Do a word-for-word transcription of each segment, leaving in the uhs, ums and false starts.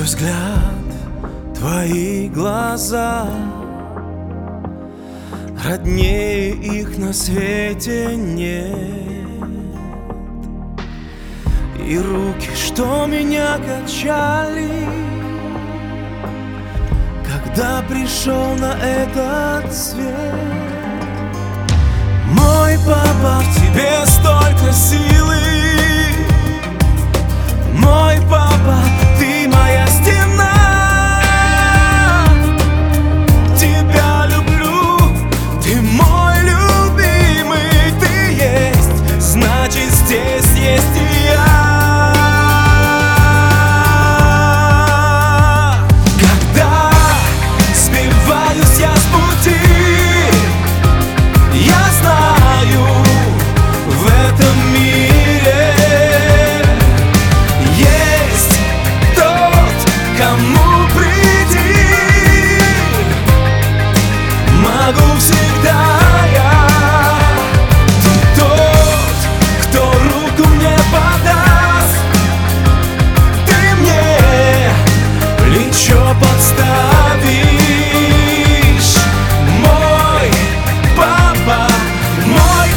взгляд, твои глаза, роднее их на свете нет. И руки, что меня качали, когда пришел на этот свет. Мой папа, в тебе столько силы. Мой папа, ты моя стена. Тебя люблю, ты мой любимый. Ты есть, значит здесь есть и я. Когда сбиваюсь я с пути, я знаю, в этом мире есть тот, кому прийти могу всегда я. Ты тот, кто руку мне подаст. Ты мне плечо подставишь. Мой папа, мой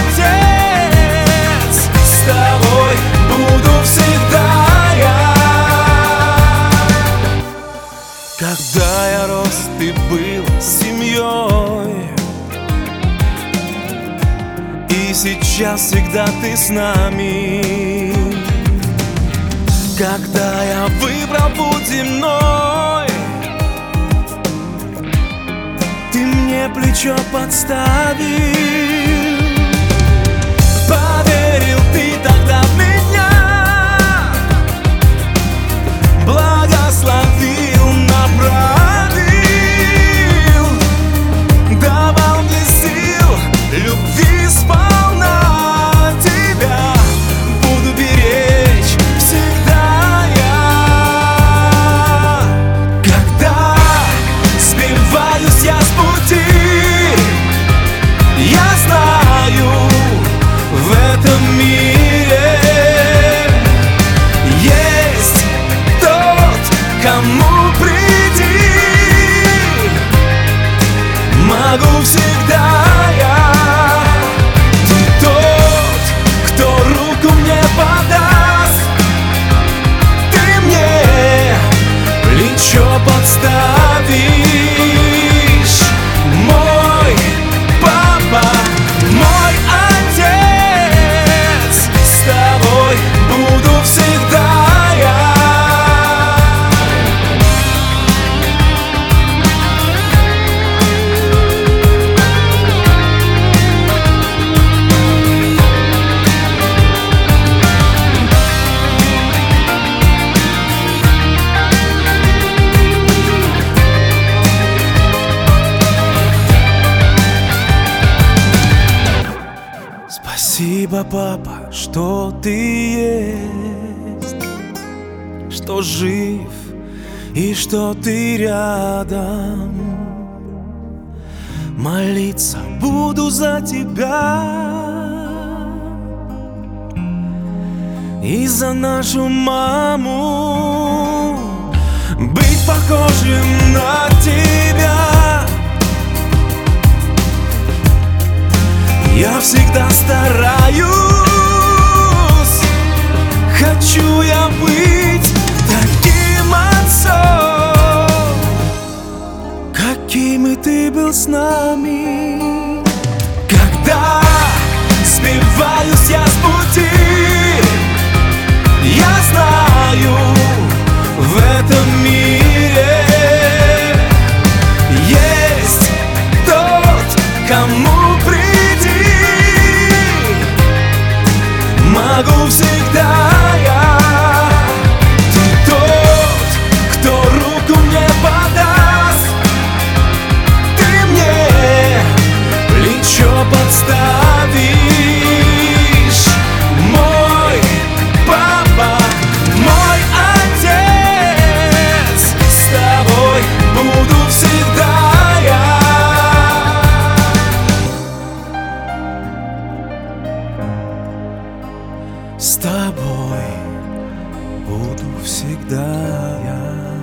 отец, с тобой буду всегда я. Когда я рос, ты был семьей, и сейчас всегда ты с нами. Когда я выбрал путь земной, ты мне плечо подставил. Поверил ты тогда в меня, благословил, направил, давал мне сил, любви сполна. Тебя буду беречь всегда я. Когда сбиваюсь я с пути, я знаю, в этом мире есть тот, кому прийти могу всегда я. Ты тот, кто руку мне подаст. Ты мне плечо подставишь. Мой папа, мой отец, с тобой буду всегда я. Спасибо, папа, что ты есть, что жив и что ты рядом. Молиться буду за тебя и за нашу маму, быть похожим на тебя. Я всегда стараюсь, хочу я быть таким отцом, каким и ты был с нами. Когда сбиваюсь я с пути, я знаю, в этом мире есть тот, кому прийти могу всегда я. Ты тот, кто руку мне подаст. Ты мне плечо подставишь. Мой папа, мой отец, с тобой буду всегда я. С тобой буду всегда я.